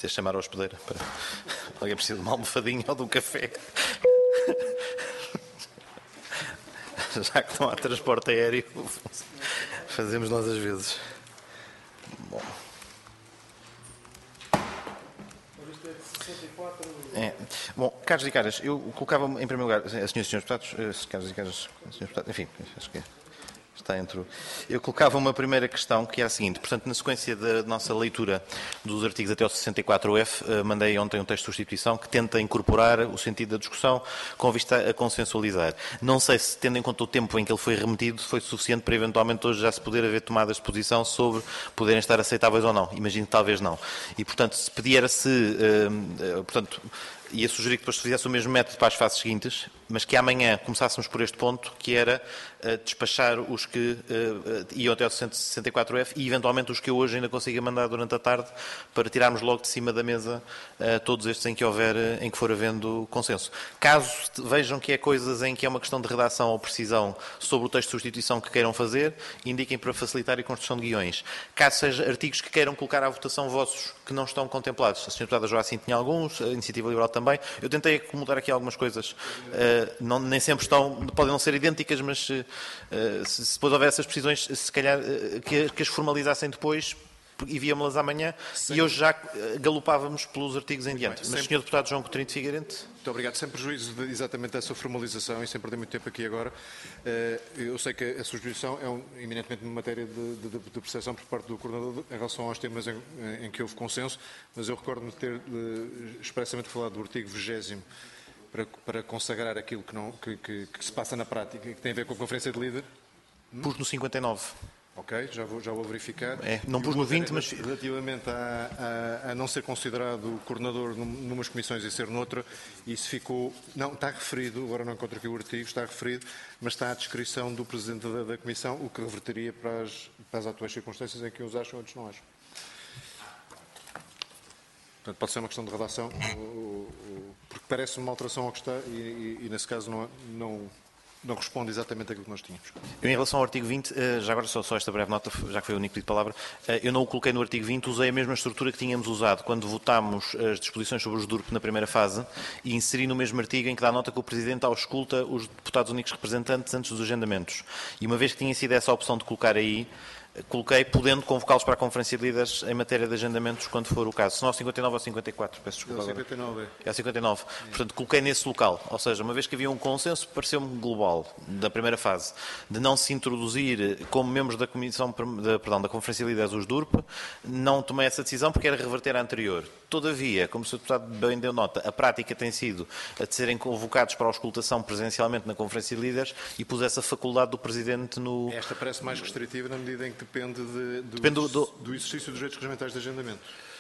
Se chamar a hospedeira para... Alguém precisa de uma almofadinha ou de um café. Já que não há transporte aéreo, fazemos nós às vezes. Bom. Bom, caros e caras, eu colocava em primeiro lugar, senhoras e senhores deputados, caros e caras, senhores deputados, enfim, acho que está entre... Eu colocava uma primeira questão que é a seguinte, portanto, na sequência da nossa leitura dos artigos até ao 64F, mandei ontem um texto de substituição que tenta incorporar o sentido da discussão com vista a consensualizar. Não sei se, tendo em conta o tempo em que ele foi remetido, foi suficiente para eventualmente hoje já se poder haver tomadas de posição sobre poderem estar aceitáveis ou não. Imagino que talvez não. E, portanto, se pedir era se... ia sugerir que depois se fizesse o mesmo método para as fases seguintes, mas que amanhã começássemos por este ponto, que era despachar os que iam até ao 64F e, eventualmente, os que eu hoje ainda consiga mandar durante a tarde, para tirarmos logo de cima da mesa todos estes em que for havendo consenso. Caso vejam que é coisas em que é uma questão de redação ou precisão sobre o texto de substituição que queiram fazer, indiquem para facilitar a construção de guiões. Caso sejam artigos que queiram colocar à votação vossos que não estão contemplados, a Sra. Deputada Joacim tinha alguns, a Iniciativa Liberal também, eu tentei acomodar aqui algumas coisas, nem sempre podem não ser idênticas, mas se depois houver essas precisões, se calhar que as formalizassem depois e víamos-las amanhã. Sim. E hoje já galopávamos pelos artigos em diante. Mas, Sr. Deputado João Coutinho de Figueiredo. Muito obrigado. Sem prejuízo de exatamente dessa formalização e sem perder muito tempo aqui agora, eu sei que a substituição é eminentemente uma matéria de percepção por parte do coordenador em relação aos temas em que houve consenso, mas eu recordo-me de ter expressamente falado do artigo 20º para consagrar aquilo que se passa na prática e que tem a ver com a Conferência de Líder. Pus no 59. Ok, já vou verificar. Não pus no 20, mas... Relativamente a não ser considerado coordenador numas comissões e ser noutra, isso ficou... Não, está referido, agora não encontro aqui o artigo, está referido, mas está à descrição do Presidente da Comissão, o que reverteria para as atuais circunstâncias em que uns acham e outros não acham. Portanto, pode ser uma questão de redação, porque parece uma alteração ao que está e nesse caso não responde exatamente àquilo que nós tínhamos. Eu, em relação ao artigo 20, já agora só esta breve nota, já que foi o único pedido de palavra, eu não o coloquei no artigo 20, usei a mesma estrutura que tínhamos usado quando votámos as disposições sobre os DURP na primeira fase e inseri no mesmo artigo em que dá nota que o Presidente ausculta os deputados únicos representantes antes dos agendamentos. E uma vez que tinha sido essa a opção de colocar aí, coloquei podendo convocá-los para a Conferência de Líderes em matéria de agendamentos, quando for o caso. Se não ao 59 ou 54, peço desculpa. É ao 59. É ao 59. Portanto, coloquei nesse local. Ou seja, uma vez que havia um consenso, pareceu-me global, da primeira fase, de não se introduzir como membros da Comissão, da Conferência de Líderes os DURP, não tomei essa decisão porque era reverter a anterior. Todavia, como o Sr. Deputado bem deu nota, a prática tem sido a de serem convocados para a auscultação presencialmente na Conferência de Líderes e pus essa faculdade do Presidente no... Esta parece mais restritiva na medida em que depende do exercício dos direitos regulamentares de agendamento.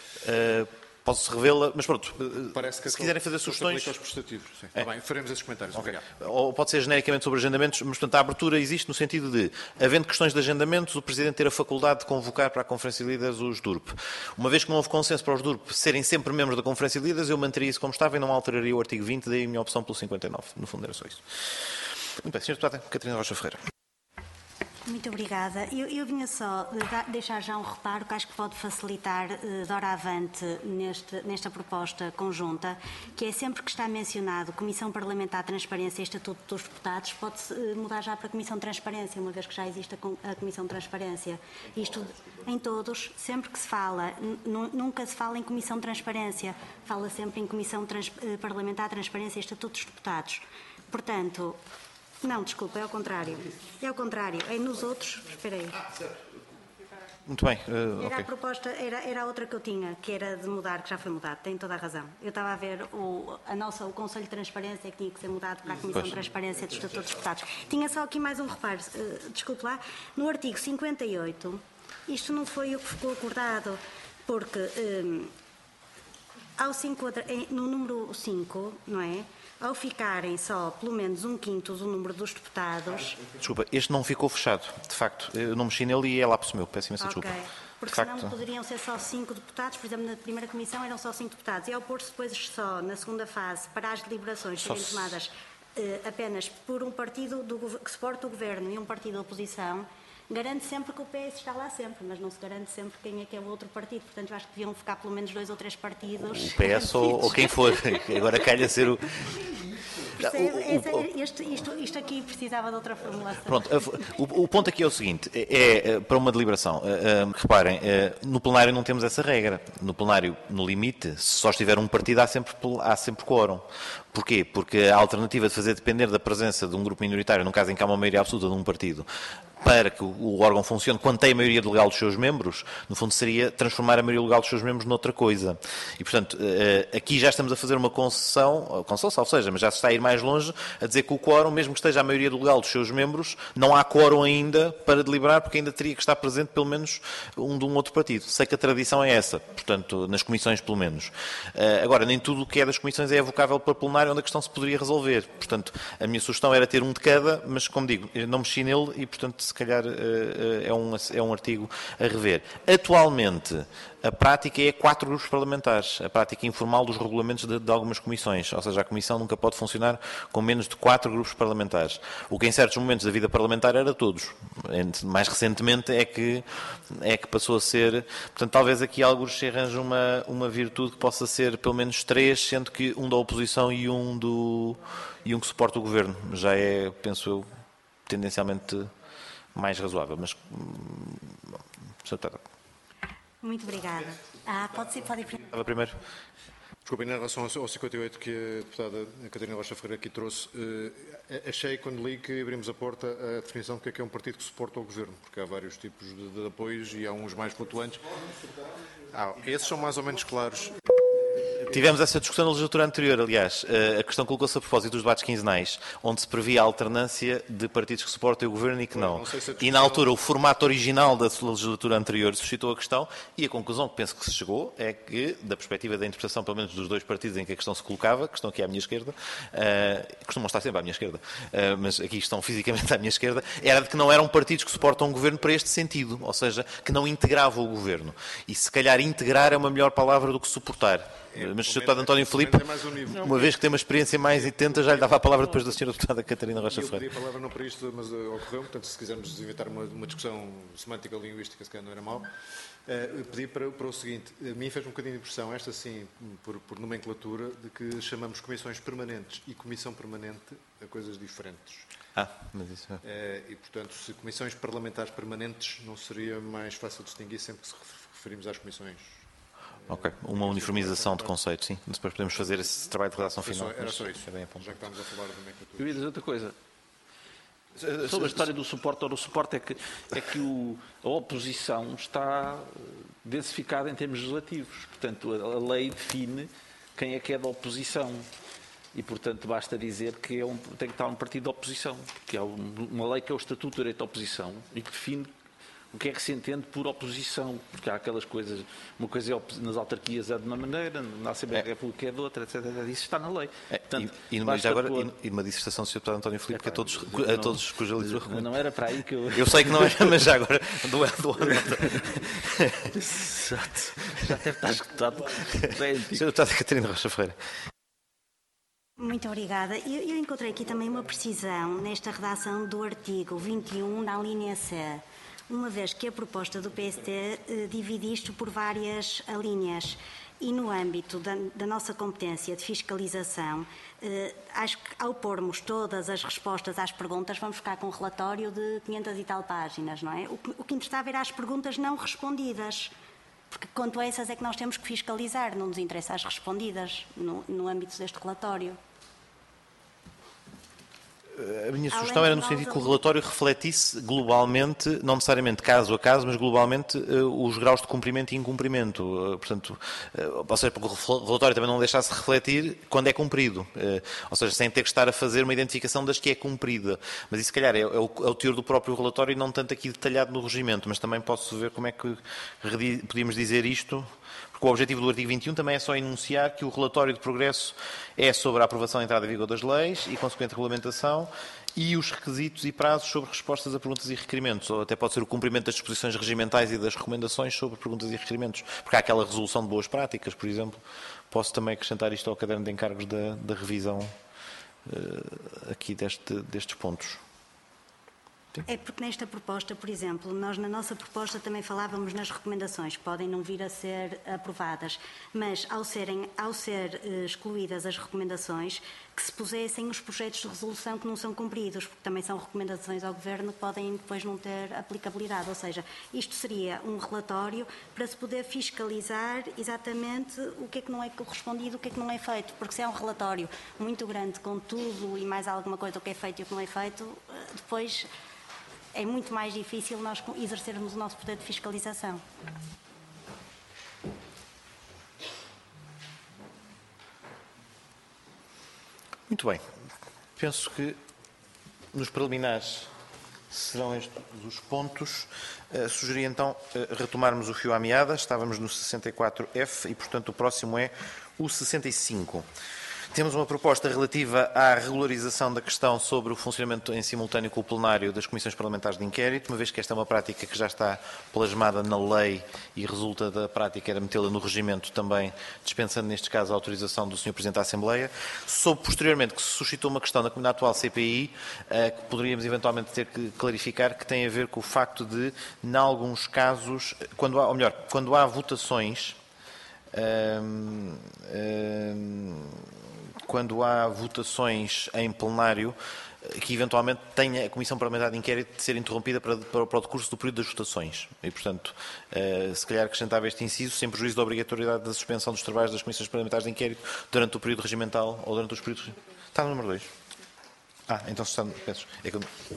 Posso revê-la, mas pronto, se quiserem fazer sugestões... Aos prestativos. Sim. Tá bem, faremos esses comentários. Okay. Obrigado. Ou pode ser genericamente sobre agendamentos, mas portanto a abertura existe no sentido de, havendo questões de agendamentos, o Presidente ter a faculdade de convocar para a Conferência de Líderes os DURP. Uma vez que não houve consenso para os DURP serem sempre membros da Conferência de Líderes, eu manteria isso como estava e não alteraria o artigo 20, daí a minha opção pelo 59. No fundo era só isso. Muito bem, Sr. Deputada Catarina Rocha Ferreira. Muito obrigada. Eu vinha só deixar já um reparo que acho que pode facilitar doravante nesta proposta conjunta, que é sempre que está mencionado Comissão Parlamentar de Transparência e Estatuto dos Deputados, pode-se mudar já para Comissão de Transparência, uma vez que já existe a Comissão de Transparência. Isto em todos, sempre que se fala, nunca se fala em Comissão de Transparência, fala sempre em Comissão Parlamentar de Transparência e Estatuto dos Deputados. Portanto... Não, desculpa, é ao contrário. É ao contrário. É nos outros... Espera aí. Muito bem. Era okay. A proposta, era a outra que eu tinha, que era de mudar, que já foi mudado. Tem toda a razão. Eu estava a ver o Conselho de Transparência que tinha que ser mudado para a Comissão de Transparência dos Estatutos dos Deputados. Tinha só aqui mais um reparo. Desculpe lá. No artigo 58, isto não foi o que ficou acordado, porque no número 5, não é? Ao ficarem só pelo menos 1/5 do número dos deputados... Desculpa, este não ficou fechado, de facto. Eu não mexi nele e é lápis meu, peço imensa desculpa. Porque senão poderiam ser só 5 deputados, por exemplo, na primeira comissão eram só 5 deputados. E ao pôr-se depois só, na segunda fase, para as deliberações serem tomadas apenas por um partido que suporta o governo e um partido da oposição, garante sempre que o PS está lá sempre, mas não se garante sempre quem é que é o outro partido. Portanto, eu acho que deviam ficar pelo menos 2 ou 3 partidos. O PS ou quem for. Agora calha ser o... Isto aqui precisava de outra formulação. Pronto, o ponto aqui é o seguinte, para uma deliberação, reparem, no plenário não temos essa regra. No plenário, no limite, se só estiver um partido, há sempre quórum. Porquê? Porque a alternativa de fazer depender da presença de um grupo minoritário, no caso em que há uma maioria absoluta de um partido, para que o órgão funcione quando tem a maioria legal dos seus membros, no fundo seria transformar a maioria legal dos seus membros noutra coisa. E, portanto, aqui já estamos a fazer uma concessão, ou seja, mas já se está a ir mais longe, a dizer que o quórum, mesmo que esteja a maioria legal dos seus membros, não há quórum ainda para deliberar, porque ainda teria que estar presente pelo menos um de um outro partido. Sei que a tradição é essa, portanto, nas comissões pelo menos. Agora, nem tudo o que é das comissões é evocável para plenário, onde a questão se poderia resolver. Portanto, a minha sugestão era ter um de cada, mas, como digo, não mexi nele e, portanto, se calhar é um artigo a rever. Atualmente, a prática é 4 grupos parlamentares, a prática informal dos regulamentos de algumas comissões, ou seja, a comissão nunca pode funcionar com menos de 4 grupos parlamentares, o que em certos momentos da vida parlamentar era todos. Mais recentemente é que passou a ser, portanto, talvez aqui alguns se arranje uma virtude que possa ser pelo menos 3, sendo que um da oposição e um que suporta o governo. Já é, penso eu, tendencialmente mais razoável, mas... Muito obrigada. Pode ir primeiro. Desculpem, em relação ao 58 que a deputada Catarina Rocha Ferreira aqui trouxe, achei quando li que abrimos a porta à definição de que é um partido que suporta o governo, porque há vários tipos de apoios e há uns mais flutuantes. Esses são mais ou menos claros. Tivemos essa discussão na legislatura anterior, aliás. A questão colocou-se a propósito dos debates quinzenais, onde se previa a alternância de partidos que suportam o governo e que não. E na altura, o formato original da legislatura anterior suscitou a questão e a conclusão que penso que se chegou é que, da perspectiva da interpretação, pelo menos dos 2 partidos em que a questão se colocava, que estão aqui à minha esquerda, costumam estar sempre à minha esquerda, mas aqui estão fisicamente à minha esquerda, era de que não eram partidos que suportam o governo para este sentido, ou seja, que não integravam o governo. E se calhar integrar é uma melhor palavra do que suportar. Mas o Sr. Deputado António Filipe, uma vez que tem uma experiência mais intensa, já lhe dava a palavra depois da Sra. Deputada Catarina Rocha Ferreira. Eu pedi a palavra não para isto, mas ocorreu, portanto, se quisermos inventar uma discussão semântica linguística, se calhar não era mal. Pedi para o seguinte, a mim fez um bocadinho de impressão, esta sim, por nomenclatura, de que chamamos comissões permanentes e comissão permanente a coisas diferentes. Mas isso é... E, portanto, se comissões parlamentares permanentes, não seria mais fácil distinguir sempre que se referimos às comissões? Ok, uma uniformização de conceitos, sim. Depois podemos fazer esse trabalho de redação final. Era só isso, já que estamos a falar de nomenclatura. Eu ia dizer outra coisa. Sobre a história do suporte ou do suporte, é que a oposição está densificada em termos legislativos. Portanto, a lei define quem é que é da oposição. E, portanto, basta dizer que tem que estar um partido de oposição. Que há uma lei que é o Estatuto do Direito à Oposição e que define o que é que se entende por oposição, porque há aquelas coisas, uma coisa é nas autarquias é de uma maneira, na Assembleia da República é de outra, etc. Isso está na lei. Portanto, e uma dissertação do Sr. Deputado António Filipe, que a todos cuja leitura recomendo. Não era para aí que eu... Eu sei que não era, mas já agora do Exato. Já deve estar escutado. Sr. Deputada Catarina Rocha Ferreira. Muito obrigada. Eu encontrei aqui também uma precisão nesta redação do artigo 21, na linha C. Uma vez que a proposta do PST divide isto por várias linhas e no âmbito da nossa competência de fiscalização, acho que ao pormos todas as respostas às perguntas, vamos ficar com um relatório de 500 e tal páginas, não é? O que interessava era as perguntas não respondidas, porque quanto a essas é que nós temos que fiscalizar, não nos interessa as respondidas no âmbito deste relatório. A minha sugestão era no sentido que o relatório refletisse globalmente, não necessariamente caso a caso, mas globalmente os graus de cumprimento e incumprimento. Portanto, ou seja, porque o relatório também não deixasse refletir quando é cumprido. Ou seja, sem ter que estar a fazer uma identificação das que é cumprida. Mas isso, se calhar, é o teor do próprio relatório e não tanto aqui detalhado no regimento. Mas também posso ver como é que podíamos dizer isto. Porque o objetivo do artigo 21 também é só enunciar que o relatório de progresso é sobre a aprovação e entrada em vigor das leis e consequente regulamentação e os requisitos e prazos sobre respostas a perguntas e requerimentos, ou até pode ser o cumprimento das disposições regimentais e das recomendações sobre perguntas e requerimentos, porque há aquela resolução de boas práticas, por exemplo. Posso também acrescentar isto ao caderno de encargos da revisão aqui destes pontos. É porque nesta proposta, por exemplo, nós na nossa proposta também falávamos nas recomendações, que podem não vir a ser aprovadas, mas ao ser excluídas as recomendações, que se pusessem os projetos de resolução que não são cumpridos, porque também são recomendações ao Governo que podem depois não ter aplicabilidade. Ou seja, isto seria um relatório para se poder fiscalizar exatamente o que é que não é correspondido, o que é que não é feito, porque se é um relatório muito grande com tudo e mais alguma coisa, o que é feito e o que não é feito, depois é muito mais difícil nós exercermos o nosso poder de fiscalização. Muito bem. Penso que nos preliminares serão estes os pontos. Sugeria então retomarmos o fio à meada. Estávamos no 64F e, portanto, o próximo é o 65. Temos uma proposta relativa à regularização da questão sobre o funcionamento em simultâneo com o plenário das comissões parlamentares de inquérito, uma vez que esta é uma prática que já está plasmada na lei e resulta da prática era metê-la no regimento também, dispensando neste caso a autorização do Sr. Presidente da Assembleia. Soube posteriormente que se suscitou uma questão na atual CPI, que poderíamos eventualmente ter que clarificar, que tem a ver com o facto de, em alguns casos, quando há votações, quando há votações em plenário, que eventualmente tenha a Comissão Parlamentar de Inquérito de ser interrompida para o decurso do período das votações. E, portanto, se calhar acrescentava este inciso, sem prejuízo da obrigatoriedade da suspensão dos trabalhos das Comissões Parlamentares de Inquérito durante o período regimental ou durante os períodos... Está no número 2. Então se está... Peço. É que...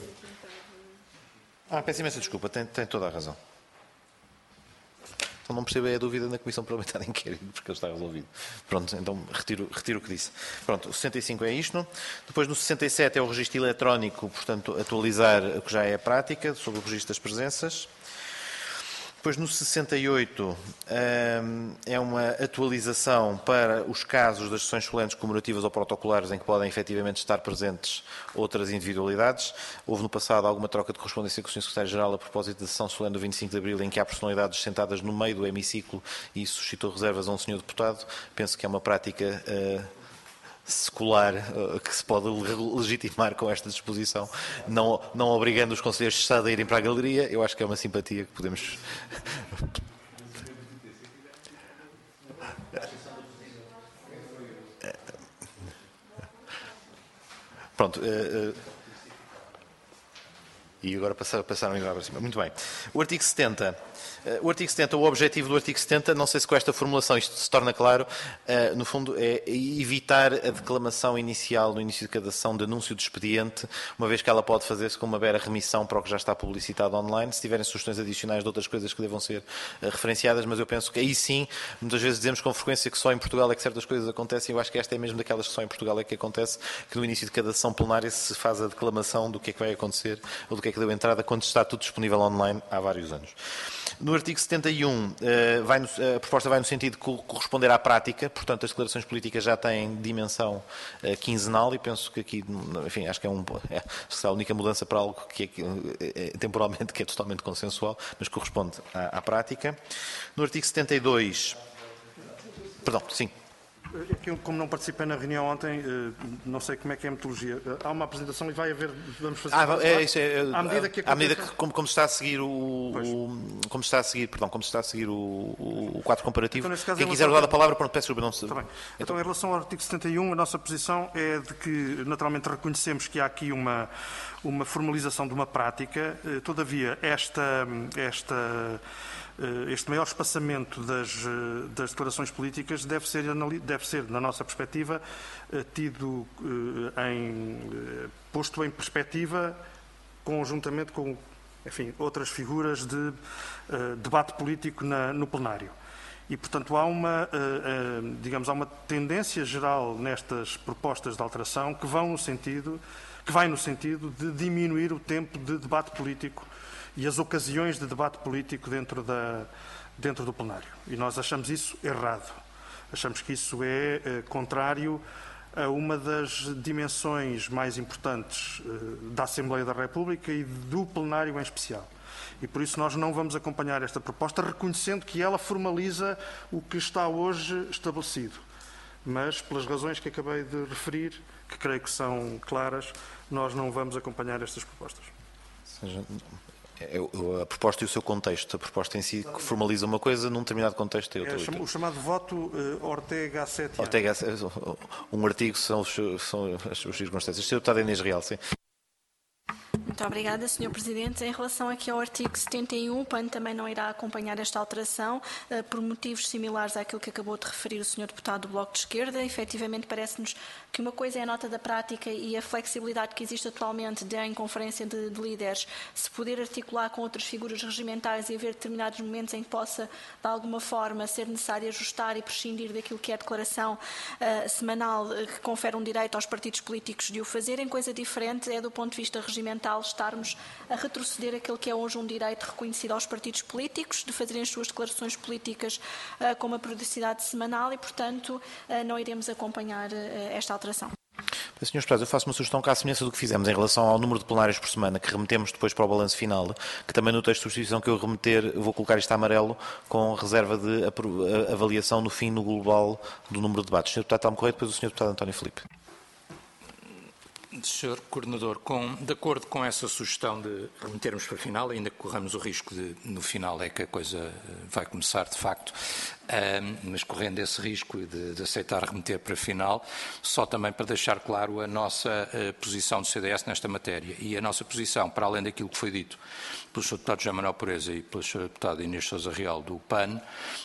peço imensa desculpa, tem toda a razão. Então não percebo a dúvida na Comissão Parlamentar de Inquérito, porque ele está resolvido. Pronto, então retiro o que disse. Pronto, o 65 é isto. Depois no 67 é o registro eletrónico, portanto atualizar o que já é a prática, sobre o registro das presenças. Depois no 68 é uma atualização para os casos das sessões solenes comemorativas ou protocolares em que podem efetivamente estar presentes outras individualidades. Houve no passado alguma troca de correspondência com o Sr. Secretário-Geral a propósito da sessão solene do 25 de Abril em que há personalidades sentadas no meio do hemiciclo e isso suscitou reservas a um Sr. Deputado. Penso que é uma prática secular que se pode legitimar com esta disposição, não obrigando os conselheiros de Estado a irem para a galeria. Eu acho que é uma simpatia que podemos... Pronto. E agora passaram a ir para cima. Muito bem. O artigo 70. O objetivo do artigo 70, não sei se com esta formulação isto se torna claro, no fundo é evitar a declamação inicial no início de cada sessão de anúncio de expediente, uma vez que ela pode fazer-se com uma mera remissão para o que já está publicitado online, se tiverem sugestões adicionais de outras coisas que devam ser referenciadas, mas eu penso que aí sim, muitas vezes dizemos com frequência que só em Portugal é que certas coisas acontecem, eu acho que esta é mesmo daquelas que só em Portugal é que acontece, que no início de cada sessão plenária se faz a declamação do que é que vai acontecer, ou do que é que deu entrada, quando está tudo disponível online há vários anos. No artigo 71, a proposta vai no sentido de corresponder à prática, portanto as declarações políticas já têm dimensão quinzenal e penso que aqui, enfim, acho que é a única mudança para algo que é temporalmente que é totalmente consensual, mas corresponde à prática. No artigo 72, perdão, sim. Como não participei na reunião ontem, não sei como é que é a metodologia. Há uma apresentação e vai haver, vamos fazer... À medida que como está a seguir como está a seguir o quadro comparativo, então, quem quiser usar a palavra, pronto, peço desculpa, não se... Então, em relação ao artigo 71, a nossa posição é de que, naturalmente, reconhecemos que há aqui uma formalização de uma prática, todavia, este maior espaçamento das declarações políticas deve ser, na nossa perspectiva, posto em perspectiva conjuntamente com, enfim, outras figuras de debate político no plenário. E, portanto, há uma tendência geral nestas propostas de alteração que vai no sentido de diminuir o tempo de debate político e as ocasiões de debate político dentro do plenário. E nós achamos isso errado. Achamos que isso é contrário a uma das dimensões mais importantes da Assembleia da República e do plenário em especial. E por isso nós não vamos acompanhar esta proposta, reconhecendo que ela formaliza o que está hoje estabelecido. Mas, pelas razões que acabei de referir, que creio que são claras, nós não vamos acompanhar estas propostas. Ou seja, a proposta e o seu contexto. A proposta em si que formaliza uma coisa num determinado contexto. O chamado voto Ortega-7. Ortega, um artigo são as circunstâncias. Sr. Deputado Inês Real, sim. Muito obrigada, Sr. Presidente. Em relação aqui ao artigo 71, o PAN também não irá acompanhar esta alteração por motivos similares àquilo que acabou de referir o Sr. Deputado do Bloco de Esquerda. Efetivamente, parece-nos que uma coisa é a nota da prática e a flexibilidade que existe atualmente em conferência de líderes, se poder articular com outras figuras regimentais e haver determinados momentos em que possa, de alguma forma, ser necessário ajustar e prescindir daquilo que é a declaração semanal que confere um direito aos partidos políticos de o fazerem. Coisa diferente é, do ponto de vista regimental, estarmos a retroceder aquele que é hoje um direito reconhecido aos partidos políticos, de fazerem as suas declarações políticas com uma periodicidade semanal e, portanto, não iremos acompanhar esta alteração. Sr. Deputado, eu faço uma sugestão que, à semelhança do que fizemos em relação ao número de plenários por semana, que remetemos depois para o balanço final, que também no texto de substituição que eu remeter, vou colocar isto a amarelo, com reserva de avaliação no fim, no global, do número de debates. Sr. Deputado Telmo Correia, depois o Sr. Deputado António Filipe. Sr. Coordenador, de acordo com essa sugestão de remetermos para a final, ainda que corramos o risco de, no final, é que a coisa vai começar de facto, mas correndo esse risco de aceitar remeter para a final, só também para deixar claro a nossa posição do CDS nesta matéria. E a nossa posição, para além daquilo que foi dito pelo Sr. Deputado José Manuel Pureza e pela Sra. Deputada Inês Sousa Real do PAN,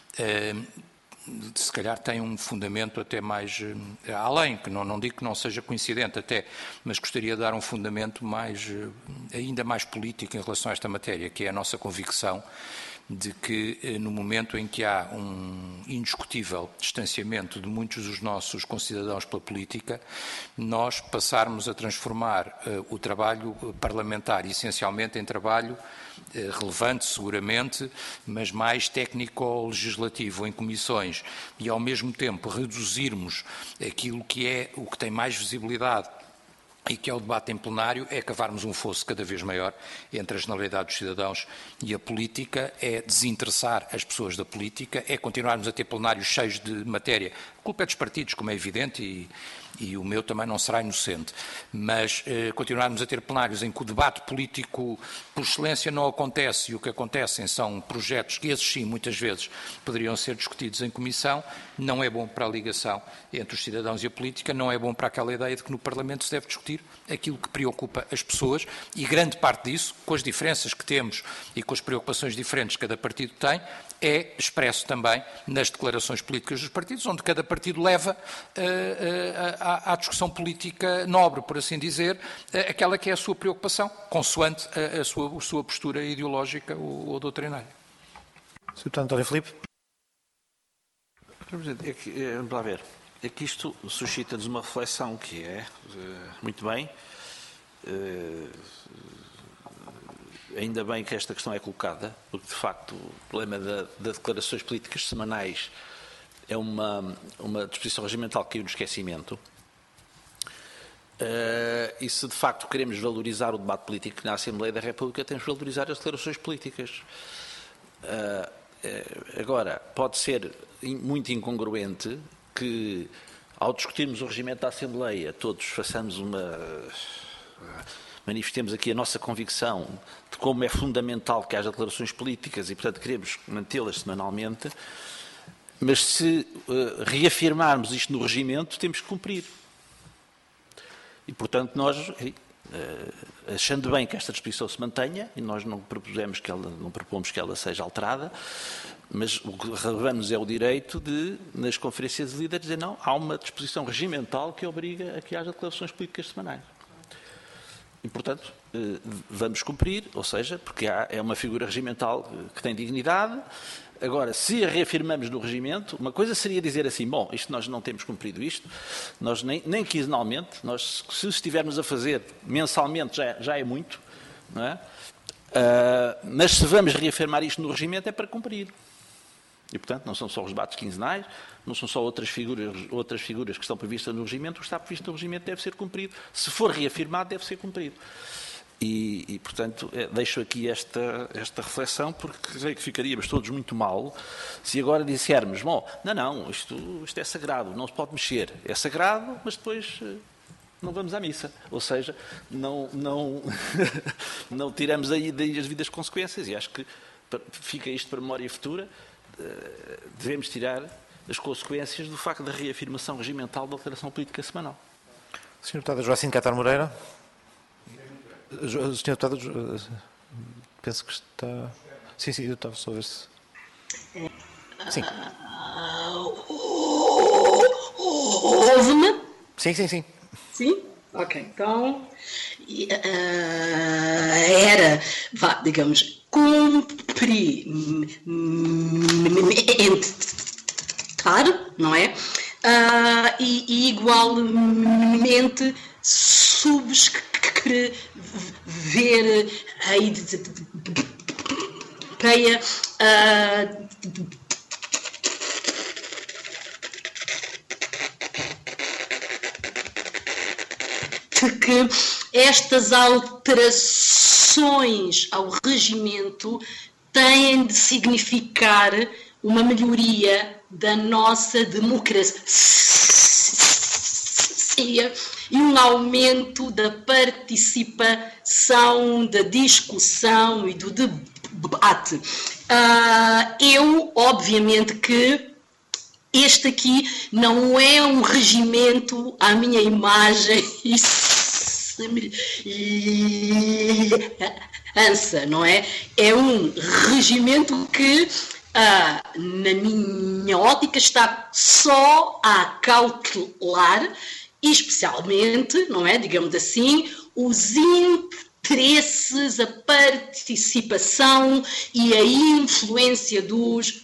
se calhar tem um fundamento até mais além, que não digo que não seja coincidente até, mas gostaria de dar um fundamento ainda mais político em relação a esta matéria, que é a nossa convicção de que no momento em que há um indiscutível distanciamento de muitos dos nossos concidadãos pela política, nós passarmos a transformar o trabalho parlamentar essencialmente em trabalho relevante, seguramente, mas mais técnico-legislativo em comissões e, ao mesmo tempo, reduzirmos aquilo que é o que tem mais visibilidade e que é o debate em plenário, é cavarmos um fosso cada vez maior entre a generalidade dos cidadãos e a política, é desinteressar as pessoas da política, é continuarmos a ter plenários cheios de matéria. A culpa é dos partidos, como é evidente, e o meu também não será inocente, mas continuarmos a ter plenários em que o debate político por excelência não acontece e o que acontecem são projetos que esses sim muitas vezes poderiam ser discutidos em comissão, não é bom para a ligação entre os cidadãos e a política, não é bom para aquela ideia de que no Parlamento se deve discutir aquilo que preocupa as pessoas e grande parte disso, com as diferenças que temos e com as preocupações diferentes que cada partido tem, é expresso também nas declarações políticas dos partidos, onde cada partido leva à discussão política nobre, por assim dizer, aquela que é a sua preocupação, consoante a sua postura ideológica ou doutrinária. Sr. Deputado António Filipe. Vamos lá ver. É que isto suscita-nos uma reflexão que é, muito bem, ainda bem que esta questão é colocada, porque de facto o problema das declarações políticas semanais é uma disposição regimental que caiu no esquecimento. E se de facto queremos valorizar o debate político na Assembleia da República, temos que valorizar as declarações políticas. Agora, pode ser muito incongruente que, ao discutirmos o regimento da Assembleia, todos manifestemos aqui a nossa convicção de como é fundamental que haja declarações políticas e, portanto, queremos mantê-las semanalmente, mas se reafirmarmos isto no regimento, temos que cumprir. E, portanto, nós, achando bem que esta disposição se mantenha, e nós não propomos que ela seja alterada, mas o que relevamos é o direito de, nas conferências de líderes, dizer não, há uma disposição regimental que obriga a que haja declarações políticas semanais. E, portanto, vamos cumprir, ou seja, porque é uma figura regimental que tem dignidade. Agora, se a reafirmamos no regimento, uma coisa seria dizer assim, bom, isto nós não temos cumprido isto, nós nem quinzenalmente, nós se estivermos a fazer mensalmente já é muito, não é? Mas se vamos reafirmar isto no regimento é para cumprir. E, portanto, não são só os debates quinzenais, não são só outras figuras que estão previstas no regimento, o que está previsto no regimento deve ser cumprido. Se for reafirmado, deve ser cumprido. E portanto, deixo aqui esta reflexão, porque sei que ficaríamos todos muito mal se agora dissermos, bom, não, isto é sagrado, não se pode mexer. É sagrado, mas depois não vamos à missa. Ou seja, não tiramos daí as devidas consequências. E acho que fica isto para memória futura. Devemos tirar as consequências do facto da reafirmação regimental da alteração política semanal. Sr. Deputado Joacim Catar Moreira. Sr. Deputado, penso que está... Sim, eu estava só a ver se... Sim. Ouve-me? Sim. Sim? Ok, então... era, digamos, cumprimentar, não é? E igualmente subscrever a ideia de que estas alterações ao regimento têm de significar uma melhoria da nossa democracia e um aumento da participação, da discussão e do debate. Eu, obviamente que este aqui não é um regimento à minha imagem e semelhança, não é? É um regimento que, na minha ótica, está só a cautelar, especialmente, não é? Digamos assim, os interesses, a participação e a influência dos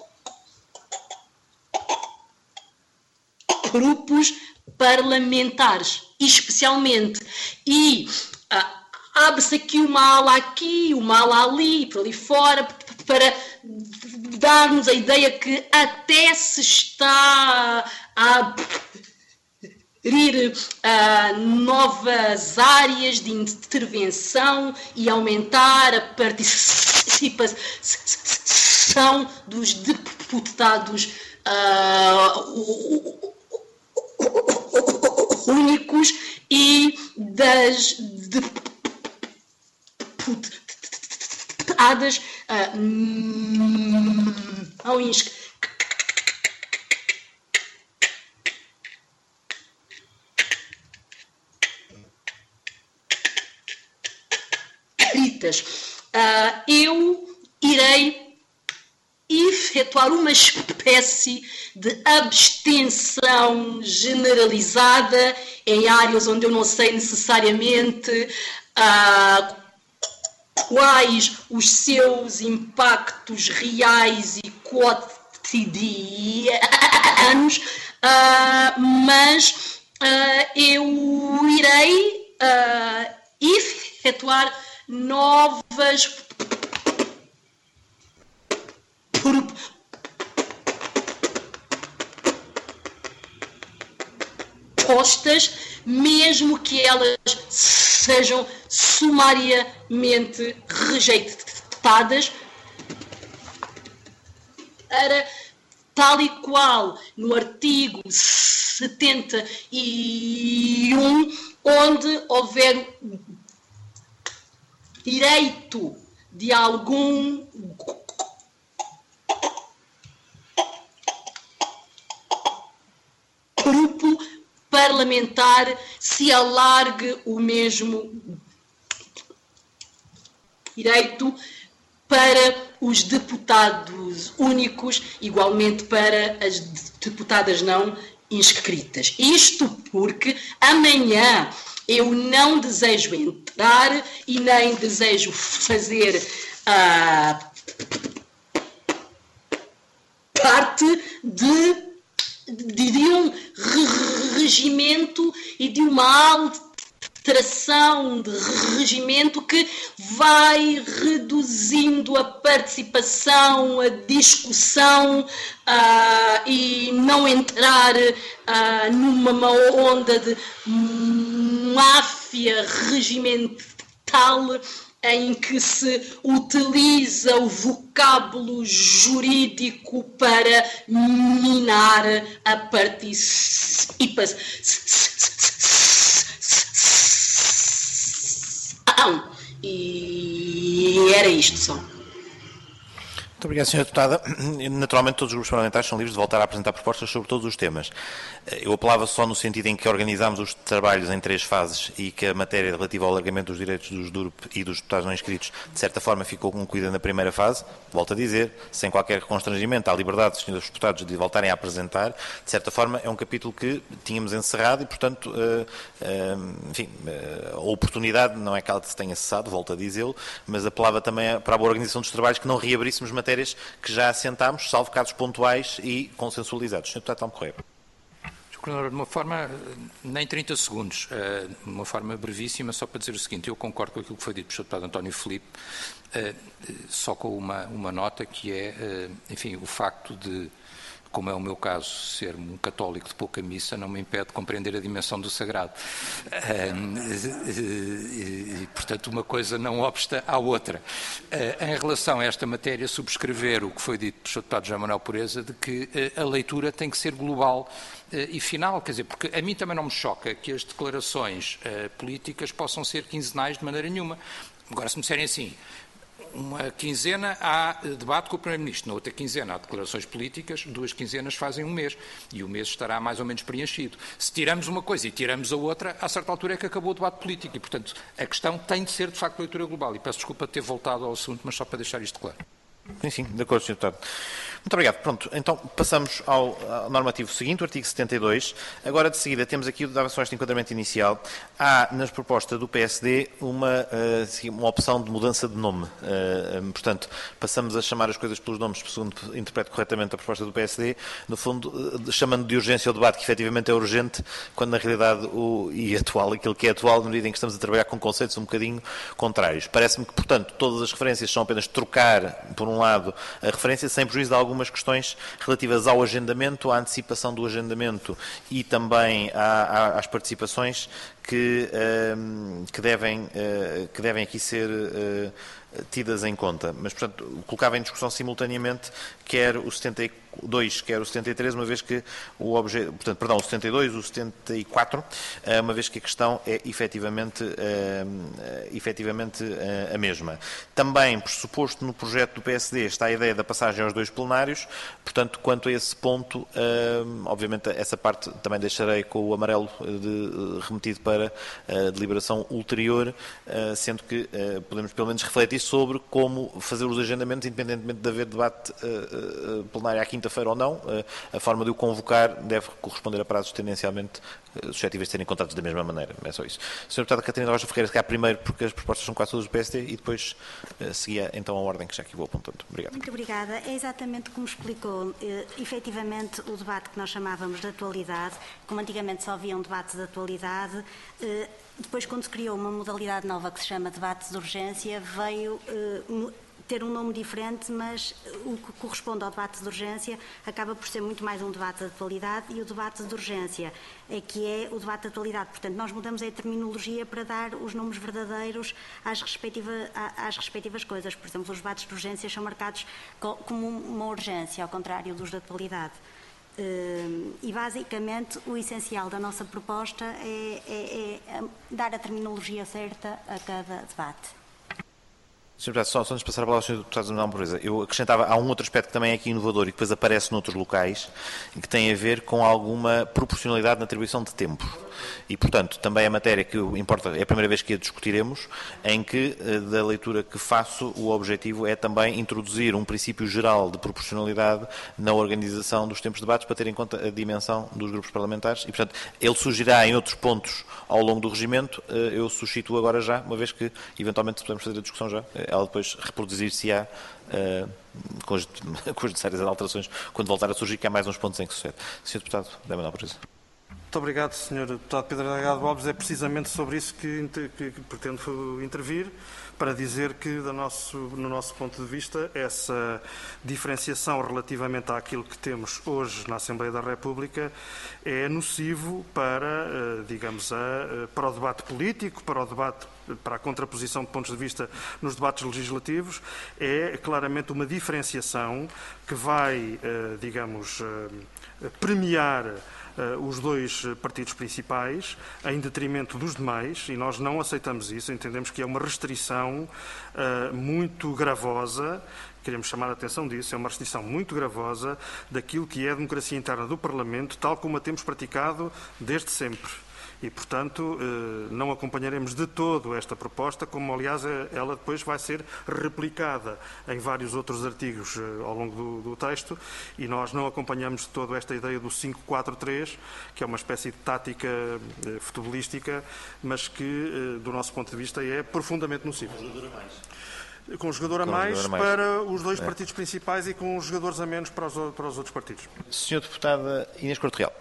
grupos parlamentares, especialmente. E abre-se aqui uma ala aqui, uma ala ali, por ali fora, para dar-nos a ideia que até se está a abrir novas áreas de intervenção e aumentar a participação dos deputados únicos e das deputadas não inscritas. Eu irei efetuar uma espécie de abstenção generalizada em áreas onde eu não sei necessariamente quais os seus impactos reais e cotidianos, mas eu irei efetuar novas propostas, mesmo que elas sejam sumariamente rejeitadas, para, tal e qual no artigo 71, onde houver direito de algum grupo parlamentar se alargue o mesmo direito para os deputados únicos, igualmente para as deputadas não inscritas. Isto porque amanhã eu não desejo entrar e nem desejo fazer parte de um regimento e de uma alteração de regimento que vai reduzindo a participação, a discussão e não entrar numa onda de máfia regimental em que se utiliza o vocábulo jurídico para minar a participação E era isto só. Muito obrigado, Sra. Deputada. Naturalmente, todos os grupos parlamentares são livres de voltar a apresentar propostas sobre todos os temas. Eu apelava só no sentido em que organizámos os trabalhos em 3 fases e que a matéria relativa ao alargamento dos direitos dos DURP e dos deputados não inscritos, de certa forma, ficou concluída na primeira fase. Volto a dizer, sem qualquer constrangimento, à liberdade dos senhores deputados de voltarem a apresentar. De certa forma, é um capítulo que tínhamos encerrado e, portanto, enfim, a oportunidade não é que ela se tenha cessado, volto a dizê-lo, mas apelava também para a boa organização dos trabalhos que não reabríssemos matérias que já assentámos, salvo casos pontuais e consensualizados. Sr. Deputado Telmo Correia. Coordenador, de uma forma, nem 30 segundos, de uma forma brevíssima, só para dizer o seguinte: eu concordo com aquilo que foi dito pelo Sr. Deputado António Filipe, só com uma nota que é, enfim, o facto de, como é o meu caso, ser um católico de pouca missa, não me impede de compreender a dimensão do sagrado. E, portanto, uma coisa não obsta à outra. Em relação a esta matéria, subscrever o que foi dito pelo Sr. Deputado João Manuel Pureza, de que a leitura tem que ser global e final, quer dizer, porque a mim também não me choca que as declarações políticas possam ser quinzenais de maneira nenhuma. Agora, se me disserem assim, uma quinzena há debate com o Primeiro-Ministro, na outra quinzena há declarações políticas, 2 quinzenas fazem um mês, e o mês estará mais ou menos preenchido. Se tiramos uma coisa e tiramos a outra, a certa altura é que acabou o debate político, e, portanto, a questão tem de ser, de facto, leitura global. E peço desculpa de ter voltado ao assunto, mas só para deixar isto claro. Sim, de acordo, Sr. Deputado. Muito obrigado. Pronto, então passamos ao normativo seguinte, o artigo 72. Agora, de seguida, temos aqui, dava só este enquadramento inicial. Há, nas propostas do PSD, uma opção de mudança de nome. Portanto, passamos a chamar as coisas pelos nomes, segundo interpreto corretamente a proposta do PSD, no fundo, chamando de urgência o debate, que efetivamente é urgente, quando na realidade aquilo que é atual, na medida em que estamos a trabalhar com conceitos um bocadinho contrários. Parece-me que, portanto, todas as referências são apenas trocar, por um lado, a referência, sem prejuízo de algumas questões relativas ao agendamento, à antecipação do agendamento e também às participações que devem aqui ser tidas em conta. Mas, portanto, colocava em discussão simultaneamente quer o 72, quer o 73, uma vez que o 72, o 74, uma vez que a questão é efetivamente a mesma. Também, pressuposto no projeto do PSD, está a ideia da passagem aos 2 plenários, portanto, quanto a esse ponto, obviamente essa parte também deixarei com o amarelo remetido para a deliberação ulterior, sendo que podemos pelo menos refletir sobre como fazer os agendamentos, independentemente de haver debate plenário à quinta-feira ou não. A forma de o convocar deve corresponder a prazos tendencialmente suscetíveis de serem contados da mesma maneira. É só isso. Sra. Deputada Catarina Rocha Ferreira, se calhar primeiro, porque as propostas são quase todas do PSD, e depois seguia então a ordem que já aqui vou apontando. Obrigado. Muito obrigada. É exatamente como explicou. Efetivamente, o debate que nós chamávamos de atualidade, como antigamente só havia um debate de atualidade, depois, quando se criou uma modalidade nova que se chama debate de urgência, veio ter um nome diferente, mas o que corresponde ao debate de urgência acaba por ser muito mais um debate de atualidade, e o debate de urgência é que é o debate de atualidade. Portanto, nós mudamos a terminologia para dar os nomes verdadeiros às respectivas coisas. Por exemplo, os debates de urgência são marcados como uma urgência, ao contrário dos de atualidade. E basicamente o essencial da nossa proposta é dar a terminologia certa a cada debate. Sr. Deputado, só nos passar a palavra ao Sr. Deputado Manuel Pureza. Eu acrescentava, há um outro aspecto que também é aqui inovador e que depois aparece noutros locais, que tem a ver com alguma proporcionalidade na atribuição de tempo. E, portanto, também a matéria que importa, é a primeira vez que a discutiremos, em que, da leitura que faço, o objetivo é também introduzir um princípio geral de proporcionalidade na organização dos tempos de debates para ter em conta a dimensão dos grupos parlamentares e, portanto, ele surgirá em outros pontos ao longo do regimento. Eu suscito agora já, uma vez que, eventualmente, podemos fazer a discussão já, ela depois reproduzir-se-á com as necessárias alterações quando voltar a surgir, que há mais uns pontos em que sucede. Sr. Deputado, dê-me a palavra. Muito obrigado, Sr. Deputado Pedro Delgado Alves. É precisamente sobre isso que pretendo intervir, para dizer que, no nosso ponto de vista, essa diferenciação relativamente àquilo que temos hoje na Assembleia da República é nocivo para, digamos, para o debate político, para a contraposição de pontos de vista nos debates legislativos. É claramente uma diferenciação que vai, digamos, premiar os dois partidos principais em detrimento dos demais, e nós não aceitamos isso. Entendemos que é uma restrição muito gravosa. Queremos chamar a atenção disso, é uma restrição muito gravosa daquilo que é a democracia interna do Parlamento, tal como a temos praticado desde sempre. E, portanto, não acompanharemos de todo esta proposta, como, aliás, ela depois vai ser replicada em vários outros artigos ao longo do texto, e nós não acompanhamos de todo esta ideia do 5-4-3, que é uma espécie de tática futebolística, mas que, do nosso ponto de vista, é profundamente nociva. Com um jogador a mais para os dois partidos principais e com os jogadores a menos para os outros partidos. Sr. Deputada Inês Couto Real.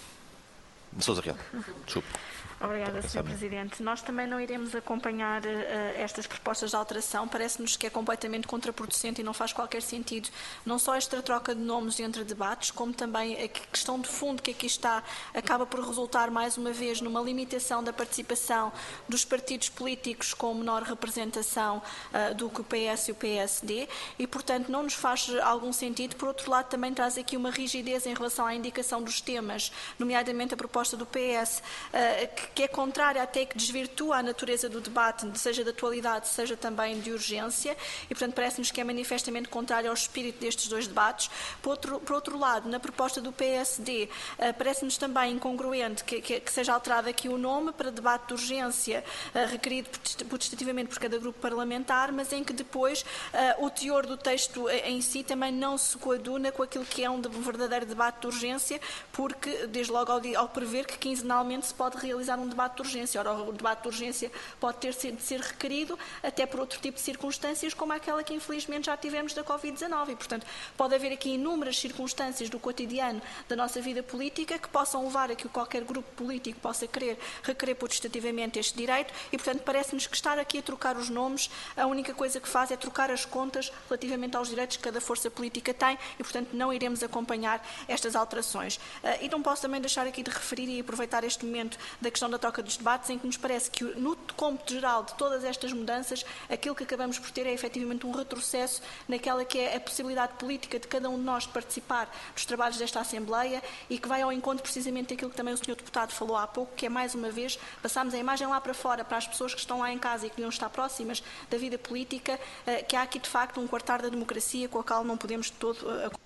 Sousa Real. Desculpe. Obrigada, Sr. Presidente. Nós também não iremos acompanhar estas propostas de alteração. Parece-nos que é completamente contraproducente e não faz qualquer sentido, não só esta troca de nomes entre debates, como também a questão de fundo que aqui está, acaba por resultar, mais uma vez, numa limitação da participação dos partidos políticos com menor representação do que o PS e o PSD, e, portanto, não nos faz algum sentido. Por outro lado, também traz aqui uma rigidez em relação à indicação dos temas, nomeadamente a proposta do PS, que é contrária, até que desvirtua a natureza do debate, seja de atualidade, seja também de urgência, e, portanto, parece-nos que é manifestamente contrário ao espírito destes dois debates. Por outro lado, na proposta do PSD, parece-nos também incongruente que seja alterado aqui o nome para debate de urgência, requerido putestativamente por cada grupo parlamentar, mas em que depois o teor do texto em si também não se coaduna com aquilo que é um verdadeiro debate de urgência, porque, desde logo ao prever que quinzenalmente se pode realizar um debate de urgência. Ora, o debate de urgência pode ter de ser requerido até por outro tipo de circunstâncias, como aquela que infelizmente já tivemos da Covid-19. E, portanto, pode haver aqui inúmeras circunstâncias do cotidiano da nossa vida política que possam levar a que qualquer grupo político possa querer requerer potestativamente este direito, e, portanto, parece-nos que estar aqui a trocar os nomes, a única coisa que faz é trocar as contas relativamente aos direitos que cada força política tem, e, portanto, não iremos acompanhar estas alterações. E não posso também deixar aqui de referir e aproveitar este momento da questão da troca dos debates, em que nos parece que, no cômputo geral de todas estas mudanças, aquilo que acabamos por ter é efetivamente um retrocesso naquela que é a possibilidade política de cada um de nós de participar dos trabalhos desta Assembleia, e que vai ao encontro precisamente daquilo que também o Sr. Deputado falou há pouco, que é, mais uma vez, passarmos a imagem lá para fora, para as pessoas que estão lá em casa e que não estão próximas da vida política, que há aqui, de facto, um coartar da democracia com a qual não podemos de todo...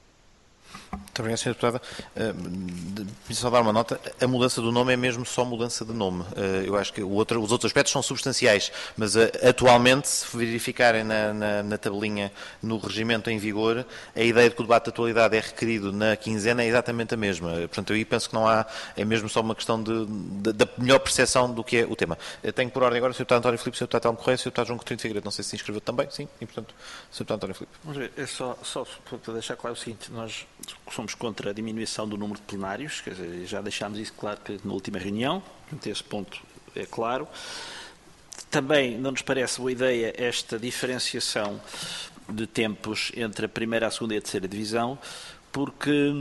Muito obrigado, Sra. Deputada. Só dar uma nota, a mudança do nome é mesmo só mudança de nome. Eu acho que os outros aspectos são substanciais, mas atualmente, se verificarem na tabelinha, no regimento em vigor, a ideia de que o debate de atualidade é requerido na quinzena é exatamente a mesma. Portanto, eu aí penso que não há, é mesmo só uma questão da melhor percepção do que é o tema. Tenho por ordem agora o Sr. Deputado António Filipe, o Sr. Deputado Telmo Correia, o Sr. Deputado João Coutinho de Figueiredo. Não sei se se inscreveu também, sim, e portanto, o Sr. Deputado António Filipe. Vamos ver, é só para deixar claro o seguinte: nós somos contra a diminuição do número de plenários, quer dizer, já deixámos isso claro que na última reunião, esse ponto é claro. Também não nos parece boa ideia esta diferenciação de tempos entre a primeira, a segunda e a terceira divisão, porque